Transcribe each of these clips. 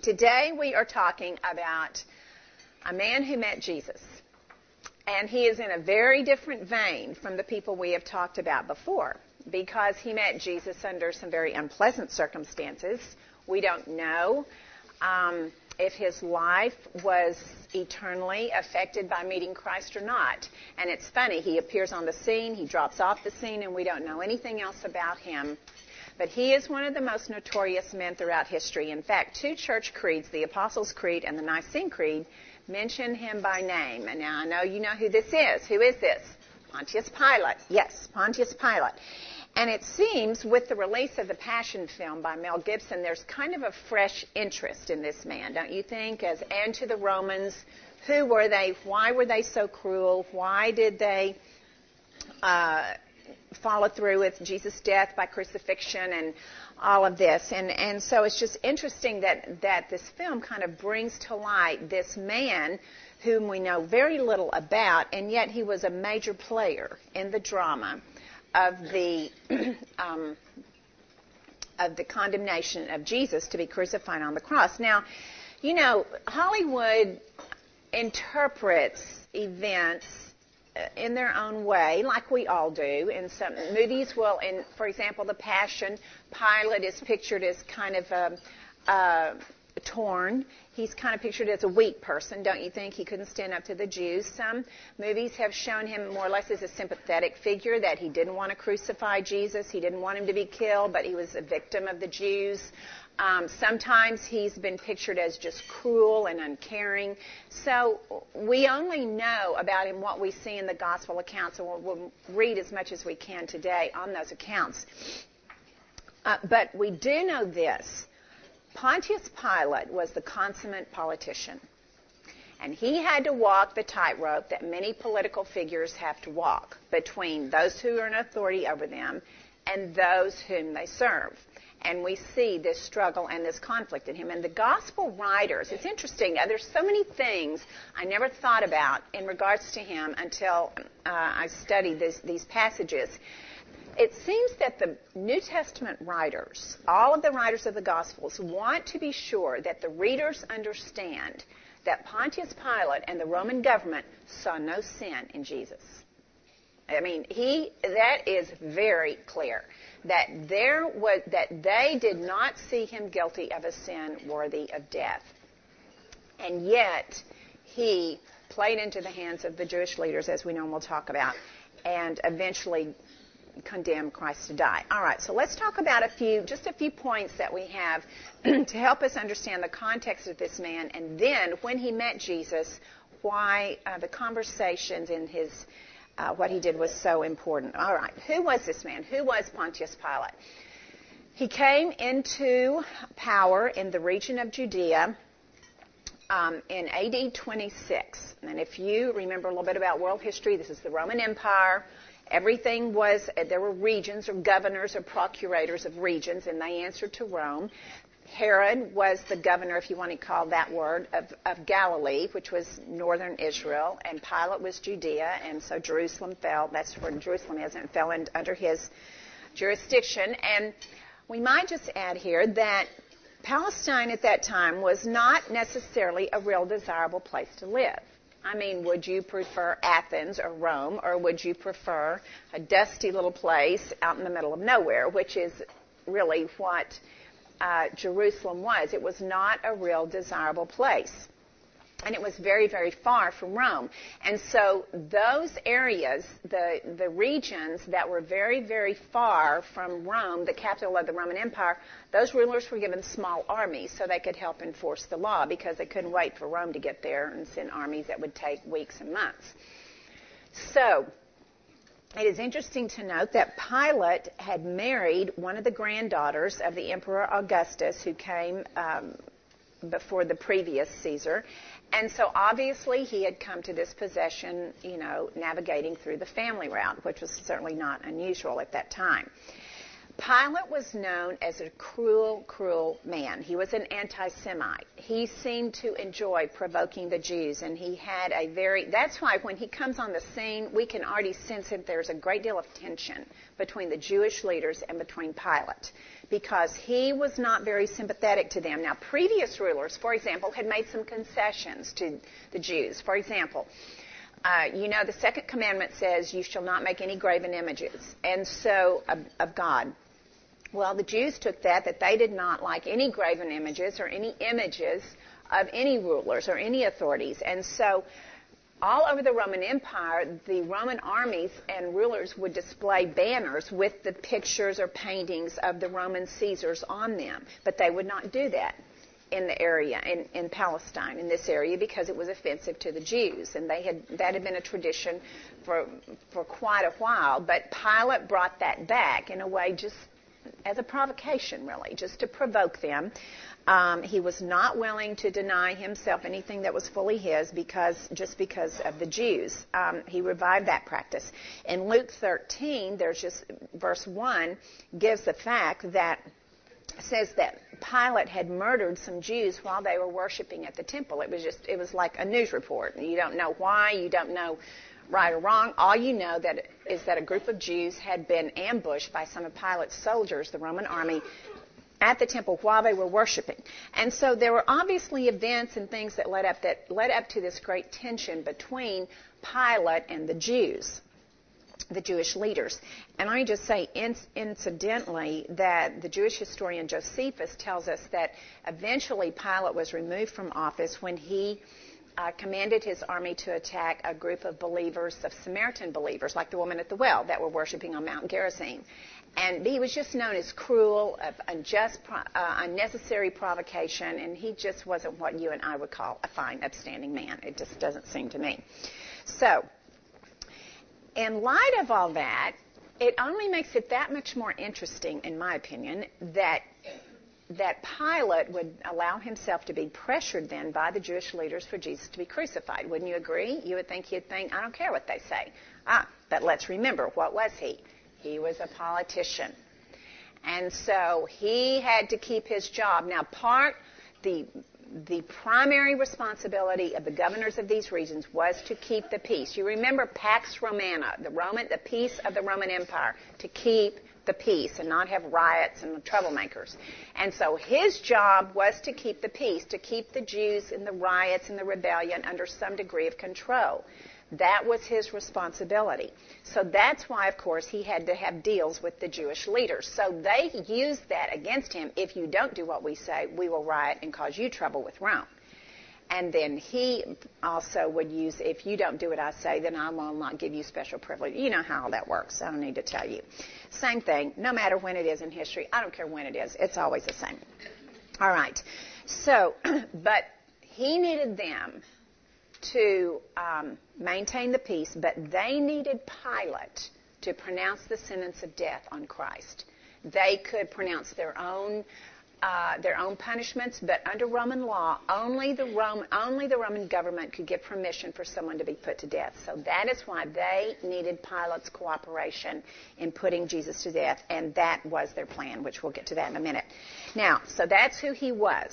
Today we are talking about a man who met Jesus. And he is in a very different vein from the people we have talked about before, because he met Jesus under some very unpleasant circumstances. We don't know if his life was eternally affected by meeting Christ or not. And it's funny, he appears on the scene, he drops off the scene, and we don't know anything else about him. But he is one of the most notorious men throughout history. In fact, two church creeds, the Apostles' Creed and the Nicene Creed, mention him by name. And now I know you know who this is. Who is this? Pontius Pilate. Yes, Pontius Pilate. And it seems with the release of the Passion film by Mel Gibson, there's kind of a fresh interest in this man, don't you think? And to the Romans, who were they? Why were they so cruel? Why did they follow through with Jesus' death by crucifixion and all of this? And so it's just interesting that this film kind of brings to light this man whom we know very little about, and yet he was a major player in the drama of the condemnation of Jesus to be crucified on the cross. Now, you know, Hollywood interprets events in their own way, like we all do. In some movies, for example, The Passion, Pilate is pictured as kind of torn. He's kind of pictured as a weak person, don't you think? He couldn't stand up to the Jews. Some movies have shown him more or less as a sympathetic figure, that he didn't want to crucify Jesus. He didn't want him to be killed, but he was a victim of the Jews. Sometimes he's been pictured as just cruel and uncaring. So we only know about him what we see in the gospel accounts, and we'll read as much as we can today on those accounts. But we do know this. Pontius Pilate was the consummate politician, and he had to walk the tightrope that many political figures have to walk between those who are in authority over them and those whom they serve. And we see this struggle and this conflict in him. And the gospel writers, it's interesting, there's so many things I never thought about in regards to him until I studied these passages. It seems that the New Testament writers, all of the writers of the Gospels, want to be sure that the readers understand that Pontius Pilate and the Roman government saw no sin in Jesus. I mean, that is very clear, that they did not see him guilty of a sin worthy of death. And yet, he played into the hands of the Jewish leaders, as we know and we'll talk about, and eventually condemned Christ to die. All right, so let's talk about just a few points that we have to help us understand the context of this man, and then when he met Jesus, why the conversations in his what he did was so important. All right, who was this man? Who was Pontius Pilate? He came into power in the region of Judea in AD 26. And if you remember a little bit about world history, this is the Roman Empire. Everything there were regions or governors or procurators of regions, and they answered to Rome. Herod was the governor, if you want to call that word, of Galilee, which was northern Israel, and Pilate was Judea, and so Jerusalem fell. That's where Jerusalem is, and it fell under his jurisdiction. And we might just add here that Palestine at that time was not necessarily a real desirable place to live. I mean, would you prefer Athens or Rome, or would you prefer a dusty little place out in the middle of nowhere, which is really what Jerusalem was. It was not a real desirable place. And it was very, very far from Rome. And so those areas, the regions that were very, very far from Rome, the capital of the Roman Empire, those rulers were given small armies so they could help enforce the law, because they couldn't wait for Rome to get there and send armies that would take weeks and months. So it is interesting to note that Pilate had married one of the granddaughters of the Emperor Augustus, who came before the previous Caesar. And so obviously he had come to this possession, navigating through the family route, which was certainly not unusual at that time. Pilate was known as a cruel, cruel man. He was an anti-Semite. He seemed to enjoy provoking the Jews, and he had that's why when he comes on the scene, we can already sense that there's a great deal of tension between the Jewish leaders and between Pilate, because he was not very sympathetic to them. Now, previous rulers, for example, had made some concessions to the Jews. For example, the second commandment says, you shall not make any graven images, and so of God. Well, the Jews took that they did not like any graven images or any images of any rulers or any authorities. And so all over the Roman Empire, the Roman armies and rulers would display banners with the pictures or paintings of the Roman Caesars on them. But they would not do that in the area, in Palestine, in this area, because it was offensive to the Jews. And that had been a tradition for quite a while. But Pilate brought that back in a way just as a provocation, really, just to provoke them. He was not willing to deny himself anything that was fully his just because of the Jews. He revived that practice. In Luke 13, there's just verse 1 gives the fact that says that Pilate had murdered some Jews while they were worshiping at the temple. It was like a news report. You don't know why, you don't know right or wrong. All you know is that a group of Jews had been ambushed by some of Pilate's soldiers, the Roman army, at the temple while they were worshiping. And so there were obviously events and things that led up to this great tension between Pilate and the Jews, the Jewish leaders. And let me just say, incidentally, that the Jewish historian Josephus tells us that eventually Pilate was removed from office when he commanded his army to attack a group of believers, of Samaritan believers, like the woman at the well that were worshiping on Mount Gerizim. And he was just known as cruel, unjust, unnecessary provocation, and he just wasn't what you and I would call a fine, upstanding man. It just doesn't seem to me. So, in light of all that, it only makes it that much more interesting, in my opinion, that Pilate would allow himself to be pressured then by the Jewish leaders for Jesus to be crucified. Wouldn't you agree? You would think he'd think, I don't care what they say. But let's remember, what was he? He was a politician. And so he had to keep his job. Now, the primary responsibility of the governors of these regions was to keep the peace. You remember Pax Romana, the peace of the Roman Empire, to keep the peace and not have riots and troublemakers. And so his job was to keep the peace, to keep the Jews and the riots and the rebellion under some degree of control. That was his responsibility. So that's why, of course, he had to have deals with the Jewish leaders. So they used that against him. If you don't do what we say, we will riot and cause you trouble with Rome. And then he also would use, if you don't do what I say, then I will not give you special privilege. You know how that works. I don't need to tell you. Same thing, no matter when it is in history. I don't care when it is. It's always the same. All right. So, but he needed them to maintain the peace, but they needed Pilate to pronounce the sentence of death on Christ. They could pronounce their own punishments, but under Roman law, only the Roman government could give permission for someone to be put to death. So that is why they needed Pilate's cooperation in putting Jesus to death, and that was their plan, which we'll get to that in a minute. Now, so that's who he was.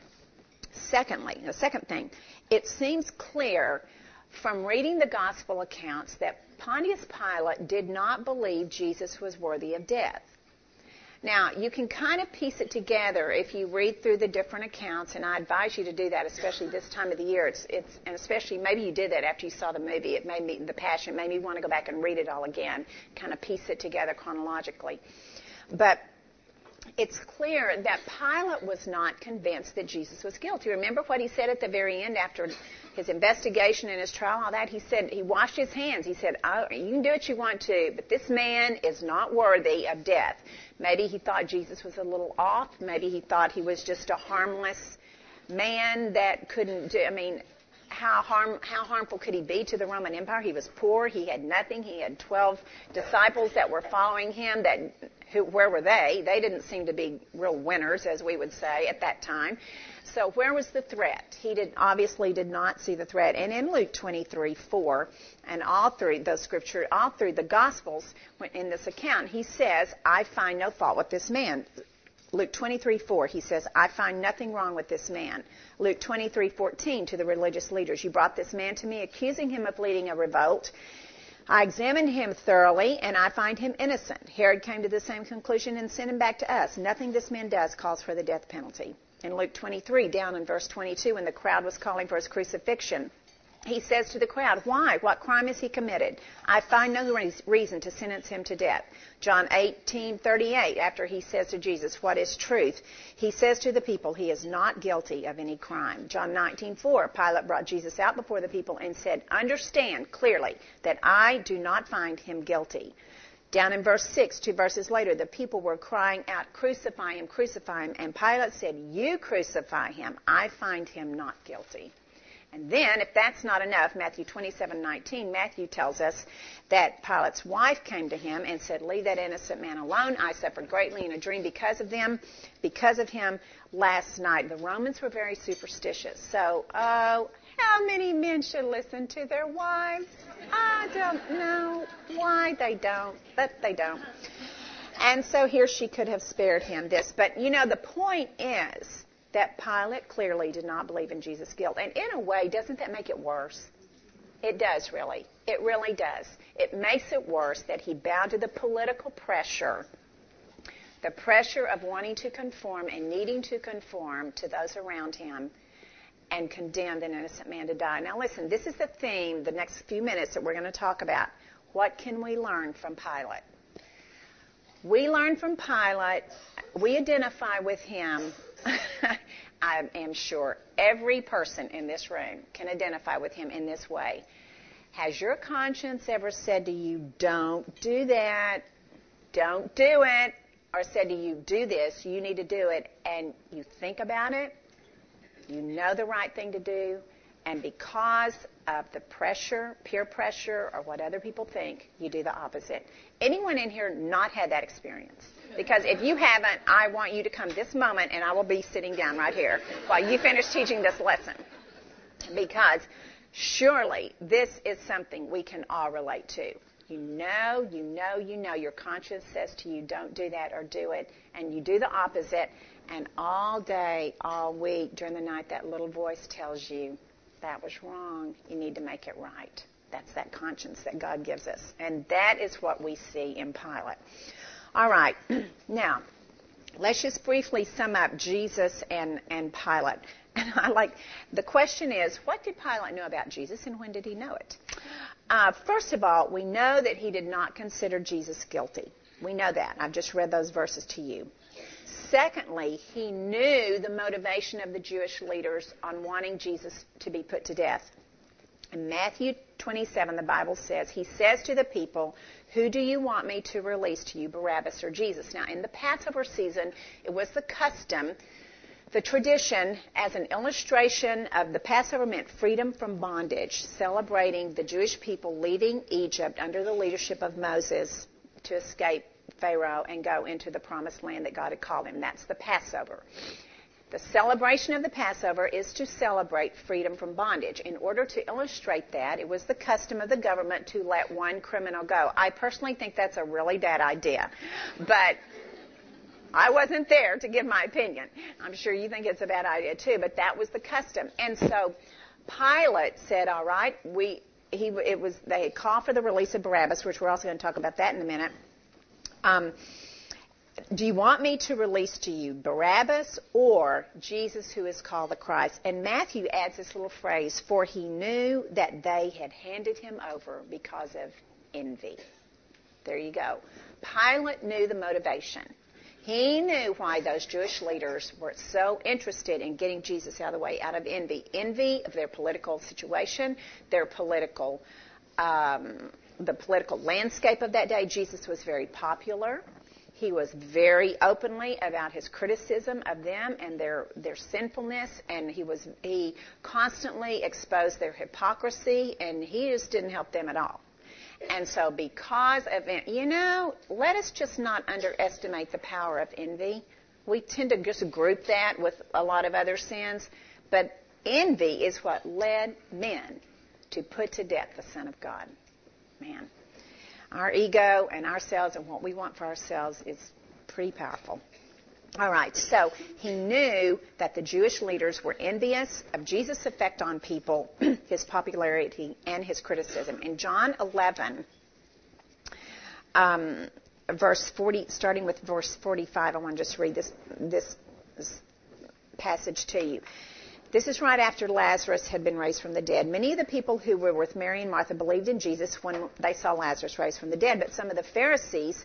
Secondly, the second thing, it seems clear from reading the gospel accounts that Pontius Pilate did not believe Jesus was worthy of death. Now, you can kind of piece it together if you read through the different accounts, and I advise you to do that, especially this time of the year. And especially, maybe you did that after you saw the movie. It made me, The Passion, made me want to go back and read it all again, kind of piece it together chronologically. But it's clear that Pilate was not convinced that Jesus was guilty. Remember what he said at the very end after his investigation and his trial, all that? He said, he washed his hands. He said, you can do what you want to, but this man is not worthy of death. Maybe he thought Jesus was a little off. Maybe he thought he was just a harmless man that couldn't do, how harmful could he be to the Roman Empire? He was poor. He had nothing. He had 12 disciples that were following him. Where were they? They didn't seem to be real winners, as we would say at that time. So where was the threat? He obviously did not see the threat. And in Luke 23:4, and all through the Gospels, in this account, he says, I find no fault with this man. Luke 23:4, he says, I find nothing wrong with this man. Luke 23:14, to the religious leaders, you brought this man to me, accusing him of leading a revolt. I examined him thoroughly, and I find him innocent. Herod came to the same conclusion and sent him back to us. Nothing this man does calls for the death penalty. In Luke 23, down in verse 22, when the crowd was calling for his crucifixion, he says to the crowd, why? What crime has he committed? I find no reason to sentence him to death. John 18:38, after he says to Jesus, what is truth? He says to the people, he is not guilty of any crime. John 19:4, Pilate brought Jesus out before the people and said, understand clearly that I do not find him guilty. Down in verse 6, 2 verses later, the people were crying out, crucify him, crucify him. And Pilate said, you crucify him. I find him not guilty. And then, if that's not enough, Matthew 27:19, Matthew tells us that Pilate's wife came to him and said, leave that innocent man alone. I suffered greatly in a dream because of him last night. The Romans were very superstitious. So, how many men should listen to their wives? I don't know why they don't, but they don't. And so here she could have spared him this. But, the point is that Pilate clearly did not believe in Jesus' guilt. And in a way, doesn't that make it worse? It does, really. It really does. It makes it worse that he bowed to the political pressure, the pressure of wanting to conform and needing to conform to those around him, and condemned an innocent man to die. Now listen, this is the theme, the next few minutes that we're going to talk about. What can we learn from Pilate? We learn from Pilate, we identify with him. I am sure every person in this room can identify with him in this way. Has your conscience ever said to you, don't do that, don't do it, or said to you, do this, you need to do it, and you think about it, you know the right thing to do, and because of the pressure, peer pressure, or what other people think, you do the opposite? Anyone in here not had that experience? Because if you haven't, I want you to come this moment, and I will be sitting down right here while you finish teaching this lesson. Because surely this is something we can all relate to. You know, your conscience says to you, don't do that or do it, and you do the opposite, and all day, all week, during the night, that little voice tells you, that was wrong, you need to make it right. That's that conscience that God gives us. And that is what we see in Pilate. All right, now, let's just briefly sum up Jesus and Pilate. And the question is, what did Pilate know about Jesus and when did he know it? First of all, we know that he did not consider Jesus guilty. We know that. I've just read those verses to you. Secondly, he knew the motivation of the Jewish leaders on wanting Jesus to be put to death. In Matthew 27, the Bible says, he says to the people, who do you want me to release to you, Barabbas or Jesus? Now, in the Passover season, it was the custom, the tradition, as an illustration of the Passover meant freedom from bondage, celebrating the Jewish people leaving Egypt under the leadership of Moses to escape Pharaoh and go into the promised land that God had called him. That's the Passover. The celebration of the Passover is to celebrate freedom from bondage. In order to illustrate that, it was the custom of the government to let one criminal go. I personally think that's a really bad idea, but I wasn't there to give my opinion. I'm sure you think it's a bad idea too, but that was the custom. And so Pilate said, all right, they had called for the release of Barabbas, which we're also going to talk about that in a minute. Do you want me to release to you Barabbas or Jesus who is called the Christ? And Matthew adds this little phrase, for he knew that they had handed him over because of envy. There you go. Pilate knew the motivation. He knew why those Jewish leaders were so interested in getting Jesus out of the way, out of envy. Envy of their political situation, their political the political landscape of that day. Jesus was very popular. He was very openly about his criticism of them and their sinfulness, and he constantly exposed their hypocrisy, and he just didn't help them at all. And so because of, let us just not underestimate the power of envy. We tend to just group that with a lot of other sins, but envy is what led men to put to death the Son of God. Man. Our ego and ourselves and what we want for ourselves is pretty powerful. All right, so he knew that the Jewish leaders were envious of Jesus' effect on people, his popularity, and his criticism. In John 11, verse 40, starting with verse 45, I want to just read this passage to you. This is right after Lazarus had been raised from the dead. Many of the people who were with Mary and Martha believed in Jesus when they saw Lazarus raised from the dead. But some of the Pharisees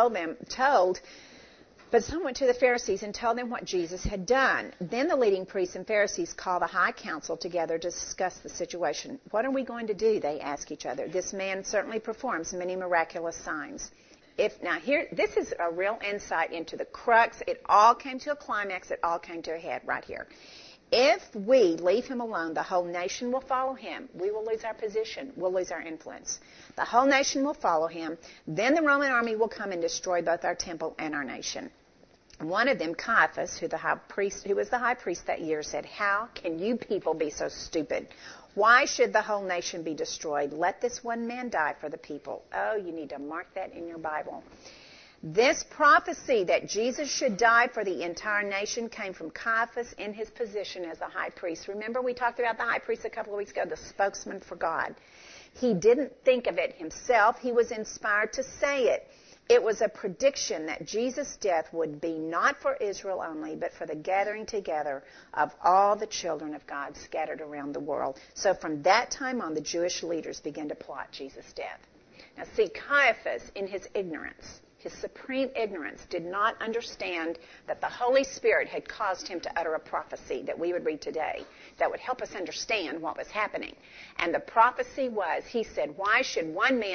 some went to the Pharisees and told them what Jesus had done. Then the leading priests and Pharisees called the high council together to discuss the situation. What are we going to do? They asked each other. This man certainly performs many miraculous signs. This is a real insight into the crux. It all came to a climax. It all came to a head right here. If we leave him alone, the whole nation will follow him. We will lose our position. We'll lose our influence. The whole nation will follow him. Then the Roman army will come and destroy both our temple and our nation. One of them, Caiaphas, who was the high priest that year, said, "How can you people be so stupid? Why should the whole nation be destroyed? Let this one man die for the people." Oh, you need to mark that in your Bible. This prophecy that Jesus should die for the entire nation came from Caiaphas in his position as a high priest. Remember, we talked about the high priest a couple of weeks ago, the spokesman for God. He didn't think of it himself. He was inspired to say it. It was a prediction that Jesus' death would be not for Israel only, but for the gathering together of all the children of God scattered around the world. So from that time on, the Jewish leaders began to plot Jesus' death. Now see, Caiaphas, in his ignorance, his supreme ignorance, did not understand that the Holy Spirit had caused him to utter a prophecy that we would read today that would help us understand what was happening. And the prophecy was, he said, why should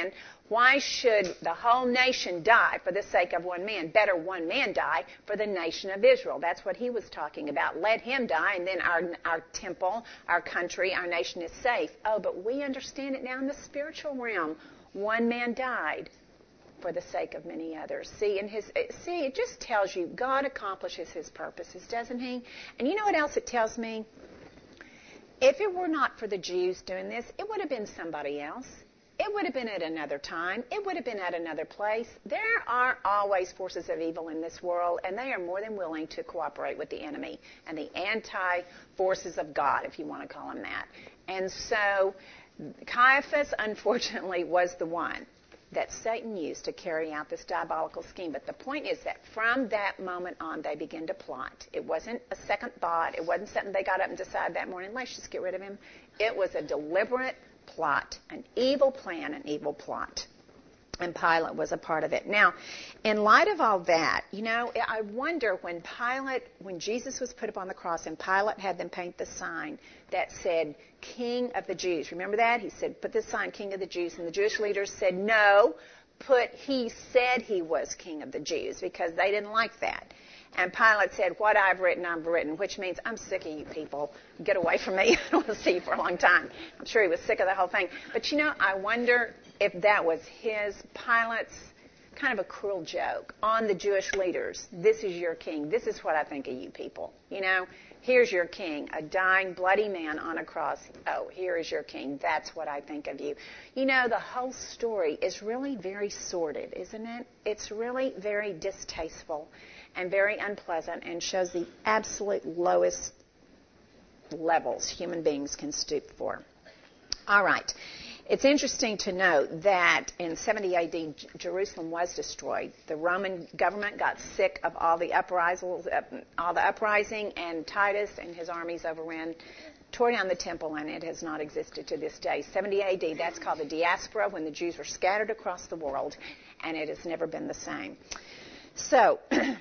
the whole nation die for the sake of one man? Better one man die for the nation of Israel. That's what he was talking about. Let him die, and then our temple, our country, our nation is safe. Oh, but we understand it now in the spiritual realm. One man died for the sake of many others. See, it just tells you God accomplishes his purposes, doesn't he? And you know what else it tells me? If it were not for the Jews doing this, it would have been somebody else. It would have been at another time. It would have been at another place. There are always forces of evil in this world, and they are more than willing to cooperate with the enemy and the anti-forces of God, if you want to call them that. And so Caiaphas, unfortunately, was the one that Satan used to carry out this diabolical scheme. But the point is that from that moment on, they began to plot. It wasn't a second thought. It wasn't something they got up and decided that morning, let's just get rid of him. It was a deliberate plot, an evil plan, an evil plot. And Pilate was a part of it. Now, in light of all that, I wonder when Jesus was put up on the cross and Pilate had them paint the sign that said, King of the Jews. Remember that? He said, put this sign, King of the Jews. And the Jewish leaders said, no, he said he was King of the Jews, because they didn't like that. And Pilate said, what I've written, which means I'm sick of you people. Get away from me. I don't want to see you for a long time. I'm sure he was sick of the whole thing. But, I wonder if that was Pilate's kind of a cruel joke on the Jewish leaders. This is your king. This is what I think of you people. Here's your king, a dying, bloody man on a cross. Oh, here is your king. That's what I think of you. The whole story is really very sordid, isn't it? It's really very distasteful and very unpleasant, and shows the absolute lowest levels human beings can stoop for. All right. It's interesting to note that in 70 A.D., Jerusalem was destroyed. The Roman government got sick of all the uprising, and Titus and his armies tore down the temple, and it has not existed to this day. 70 A.D., that's called the diaspora, when the Jews were scattered across the world, and it has never been the same. So,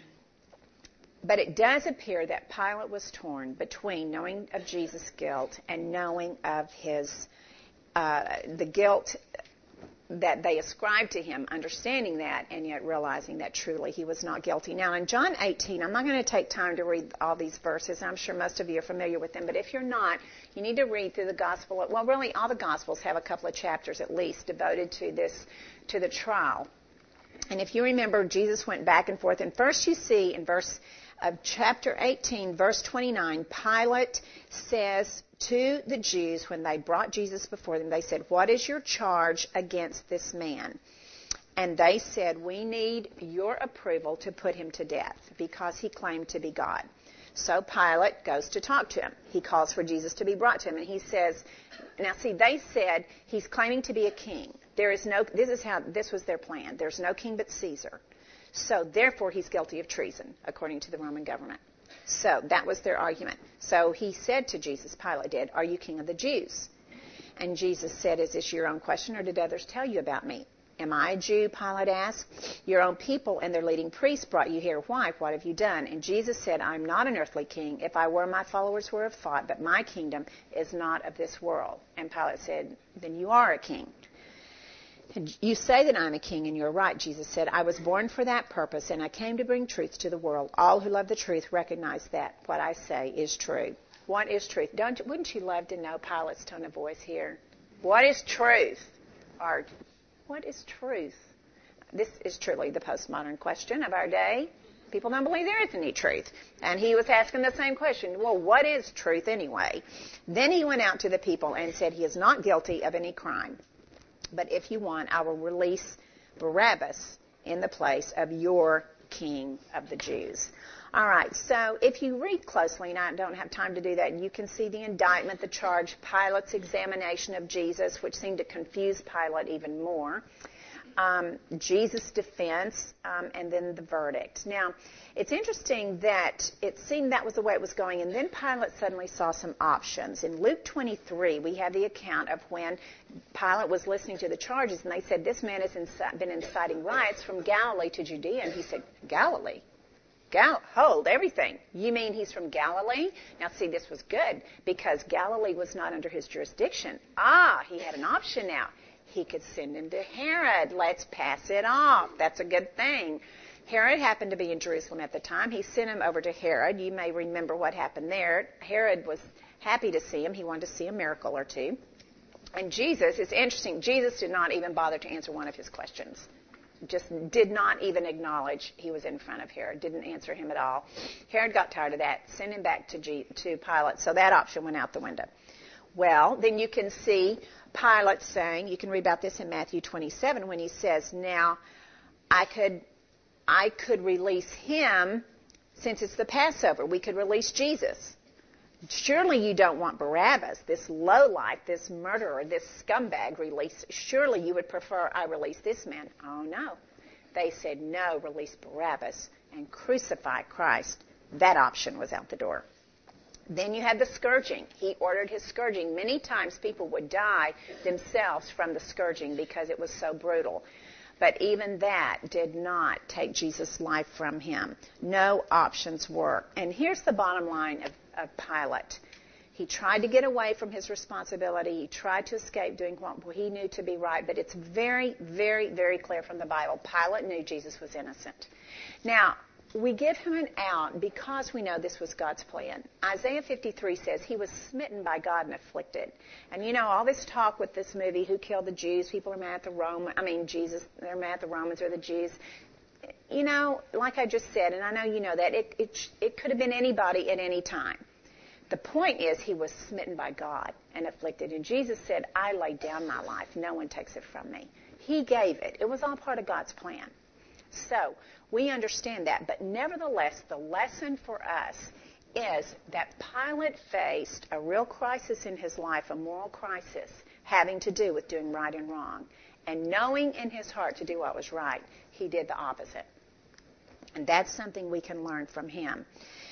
but it does appear that Pilate was torn between knowing of Jesus' guilt and knowing of the guilt that they ascribed to him, understanding that and yet realizing that truly he was not guilty. Now in John 18, I'm not going to take time to read all these verses. I'm sure most of you are familiar with them, but if you're not, you need to read through the gospel. Well, really all the gospels have a couple of chapters at least devoted to the trial. And if you remember, Jesus went back and forth. And first you see in chapter 18, verse 29, Pilate says to the Jews when they brought Jesus before them, they said, "What is your charge against this man?" And they said, "We need your approval to put him to death because he claimed to be God." So Pilate goes to talk to him. He calls for Jesus to be brought to him, and he says, now see, they said he's claiming to be a king. This was their plan. There's no king but Caesar. So therefore he's guilty of treason, according to the Roman government. So that was their argument. So he said to Jesus, Pilate did, "Are you king of the Jews?" And Jesus said, "Is this your own question, or did others tell you about me?" "Am I a Jew?" Pilate asked. "Your own people and their leading priests brought you here. Why? What have you done?" And Jesus said, "I'm not an earthly king. If I were, my followers would have fought, but my kingdom is not of this world." And Pilate said, "Then you are a king." "You say that I'm a king, and you're right," Jesus said. "I was born for that purpose, and I came to bring truth to the world. All who love the truth recognize that what I say is true." What is truth? Wouldn't you love to know Pilate's tone of voice here? What is truth? Or what is truth? This is truly the postmodern question of our day. People don't believe there is any truth. And he was asking the same question. Well, what is truth anyway? Then he went out to the people and said, "He is not guilty of any crime. But if you want, I will release Barabbas in the place of your king of the Jews." All right, so if you read closely, and I don't have time to do that, you can see the indictment, the charge, Pilate's examination of Jesus, which seemed to confuse Pilate even more, Jesus' defense, and then the verdict. Now, it's interesting that it seemed that was the way it was going, and then Pilate suddenly saw some options. In Luke 23, we have the account of when Pilate was listening to the charges, and they said, "This man has been inciting riots from Galilee to Judea." And he said, "Galilee? Hold everything. You mean he's from Galilee?" Now, see, this was good because Galilee was not under his jurisdiction. He had an option now. He could send him to Herod. Let's pass it off. That's a good thing. Herod happened to be in Jerusalem at the time. He sent him over to Herod. You may remember what happened there. Herod was happy to see him. He wanted to see a miracle or two. And Jesus, it's interesting, Jesus did not even bother to answer one of his questions. Just did not even acknowledge he was in front of Herod. Didn't answer him at all. Herod got tired of that. Sent him back to Pilate. So that option went out the window. Well, then you can see Pilate saying, you can read about this in Matthew 27 when he says, "Now, I could release him since it's the Passover. We could release Jesus. Surely you don't want Barabbas, this lowlife, this murderer, this scumbag released. Surely you would prefer I release this man." Oh, no. They said, "No, release Barabbas and crucify Christ." That option was out the door. Then you had the scourging. He ordered his scourging. Many times people would die themselves from the scourging because it was so brutal. But even that did not take Jesus' life from him. No options worked. And here's the bottom line of Pilate. He tried to get away from his responsibility. He tried to escape doing what he knew to be right. But it's very, very, very clear from the Bible. Pilate knew Jesus was innocent. Now, we give him an out because we know this was God's plan. Isaiah 53 says he was smitten by God and afflicted. And you know, all this talk with this movie, who killed the Jews, people are mad at the Romans, they're mad at the Romans or the Jews. You know, like I just said, and I know you know that, it could have been anybody at any time. The point is he was smitten by God and afflicted. And Jesus said, "I lay down my life. No one takes it from me." He gave it. It was all part of God's plan. So we understand that. But nevertheless, the lesson for us is that Pilate faced a real crisis in his life, a moral crisis, having to do with doing right and wrong. And knowing in his heart to do what was right, he did the opposite. And that's something we can learn from him.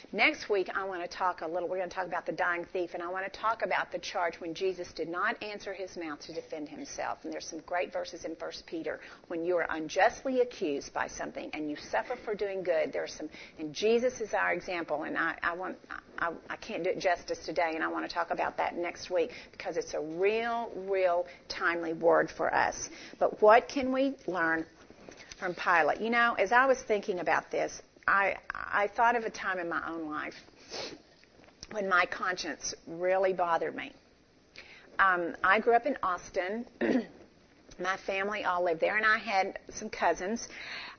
Next week, we're going to talk about the dying thief, and I want to talk about the charge when Jesus did not answer his mouth to defend himself. And there's some great verses in 1 Peter. When you are unjustly accused by something and you suffer for doing good, and Jesus is our example, and I can't do it justice today, and I want to talk about that next week because it's a real timely word for us. But what can we learn from Pilate? You know, as I was thinking about this, I thought of a time in my own life when my conscience really bothered me. I grew up in Austin. My family all lived there, and I had some cousins.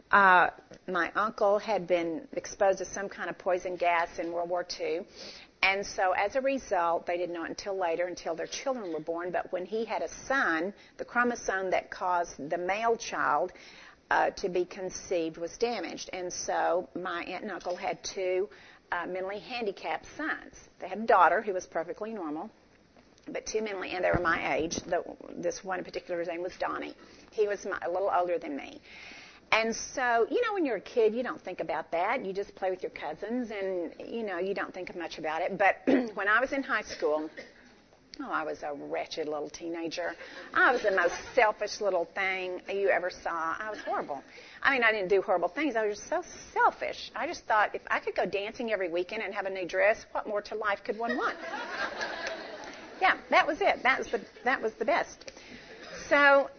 My uncle had been exposed to some kind of poison gas in World War II. And so as a result, they didn't know it until later, until their children were born. But when he had a son, the chromosome that caused the male child to be conceived was damaged. And so my aunt and uncle had two mentally handicapped sons. They had a daughter who was perfectly normal, but two mentally, and they were my age. This one in particular, his name was Donnie. He was a little older than me. And so, you know, when you're a kid, you don't think about that. You just play with your cousins, and, you know, you don't think much about it. But when I was in high school, I was a wretched little teenager. I was the most selfish little thing you ever saw. I was horrible. I mean, I didn't do horrible things. I was just so selfish. I just thought if I could go dancing every weekend and have a new dress, what more to life could one want? Yeah, that was it. That was the best. So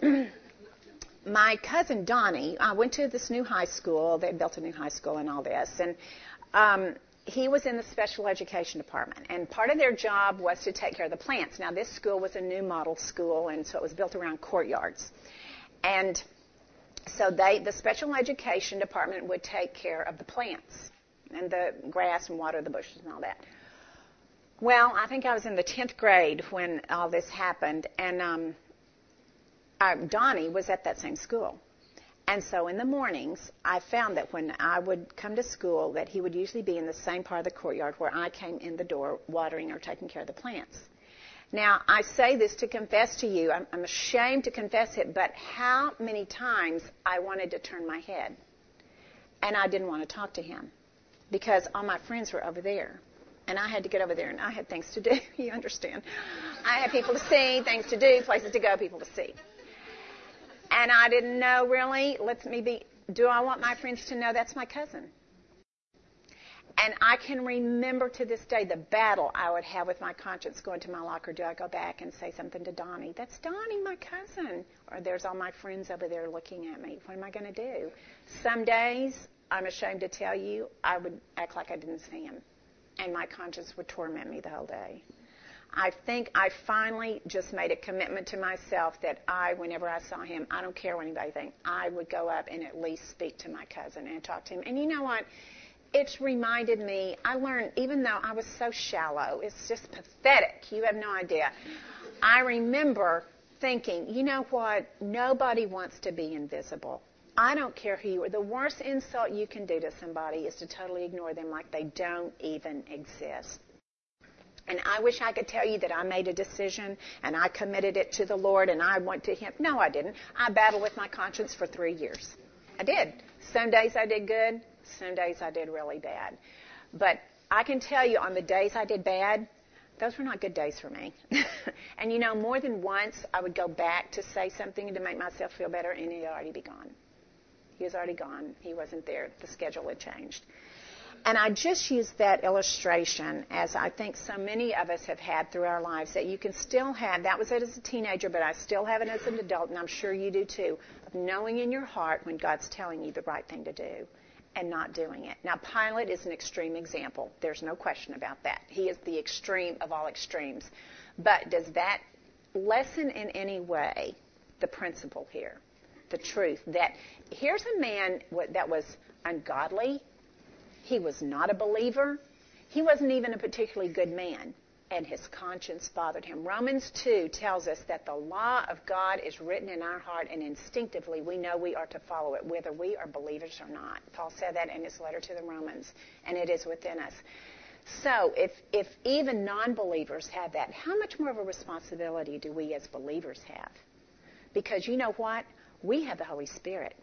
my cousin Donnie, I went to this new high school. They built a new high school and all this. And he was in the special education department, and part of their job was to take care of the plants. Now, this school was a new model school, and so it was built around courtyards. And so the special education department would take care of the plants and the grass and water the bushes and all that. Well, I think I was in the 10th grade when all this happened, and Donnie was at that same school. And so in the mornings, I found that when I would come to school, that he would usually be in the same part of the courtyard where I came in the door watering or taking care of the plants. Now, I say this to confess to you. I'm ashamed to confess it, but how many times I wanted to turn my head, and I didn't want to talk to him because all my friends were over there. And I had to get over there, and I had things to do. You understand? I had people to see, things to do, places to go, people to see. And I didn't know, really, do I want my friends to know that's my cousin? And I can remember to this day the battle I would have with my conscience going to my locker. Do I go back and say something to Donnie? That's Donnie, my cousin. Or there's all my friends over there looking at me. What am I going to do? Some days, I'm ashamed to tell you, I would act like I didn't see him. And my conscience would torment me the whole day. I think I finally just made a commitment to myself that whenever I saw him, I don't care what anybody thinks, I would go up and at least speak to my cousin and talk to him. And you know what? It's reminded me, I learned, even though I was so shallow, it's just pathetic. You have no idea. I remember thinking, you know what? Nobody wants to be invisible. I don't care who you are. The worst insult you can do to somebody is to totally ignore them like they don't even exist. And I wish I could tell you that I made a decision and I committed it to the Lord and I went to Him. No, I didn't. I battled with my conscience for 3 years. I did. Some days I did good. Some days I did really bad. But I can tell you on the days I did bad, those were not good days for me. And you know, more than once I would go back to say something to make myself feel better and he'd already be gone. He was already gone. He wasn't there. The schedule had changed. And I just use that illustration, as I think so many of us have had through our lives, that you can still have, that was it as a teenager, but I still have it as an adult, and I'm sure you do too, of knowing in your heart when God's telling you the right thing to do and not doing it. Now, Pilate is an extreme example. There's no question about that. He is the extreme of all extremes. But does that lessen in any way the principle here, the truth, that here's a man that was ungodly. He was not a believer. He wasn't even a particularly good man, and his conscience bothered him. Romans 2 tells us that the law of God is written in our heart, and instinctively we know we are to follow it, whether we are believers or not. Paul said that in his letter to the Romans, and it is within us. So if even non-believers have that, how much more of a responsibility do we as believers have? Because you know what? We have the Holy Spirit.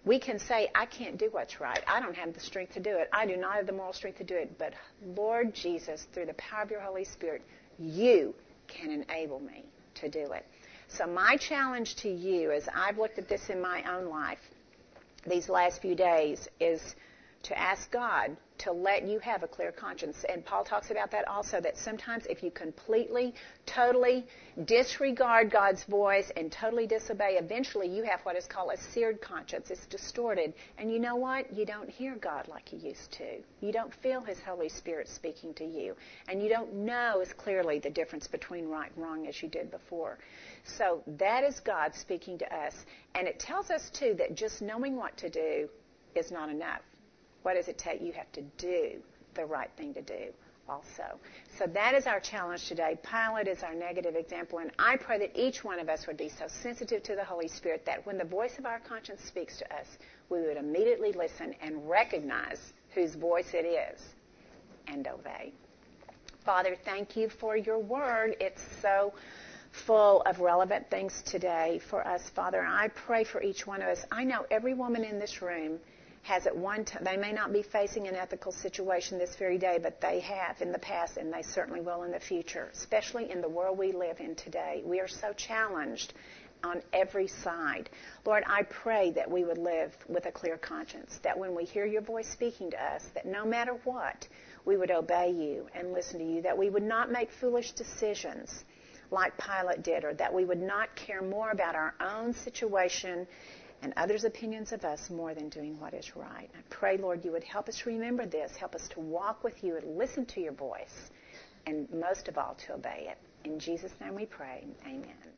We can say, I can't do what's right. I don't have the strength to do it. I do not have the moral strength to do it. But Lord Jesus, through the power of your Holy Spirit, you can enable me to do it. So my challenge to you, as I've looked at this in my own life these last few days, is to ask God to let you have a clear conscience. And Paul talks about that also, that sometimes if you completely, totally disregard God's voice and totally disobey, eventually you have what is called a seared conscience. It's distorted. And you know what? You don't hear God like you used to. You don't feel His Holy Spirit speaking to you. And you don't know as clearly the difference between right and wrong as you did before. So that is God speaking to us. And it tells us, too, that just knowing what to do is not enough. What does it take? You have to do the right thing to do also. So that is our challenge today. Pilate is our negative example, and I pray that each one of us would be so sensitive to the Holy Spirit that when the voice of our conscience speaks to us, we would immediately listen and recognize whose voice it is and obey. Father, thank you for your word. It's so full of relevant things today for us, Father. I pray for each one of us. I know every woman in this room has at one time, they may not be facing an ethical situation this very day, but they have in the past, and they certainly will in the future, especially in the world we live in today. We are so challenged on every side. Lord, I pray that we would live with a clear conscience, that when we hear your voice speaking to us, that no matter what, we would obey you and listen to you, that we would not make foolish decisions like Pilate did, or that we would not care more about our own situation and others' opinions of us more than doing what is right. I pray, Lord, you would help us remember this, help us to walk with you and listen to your voice, and most of all, to obey it. In Jesus' name we pray. Amen.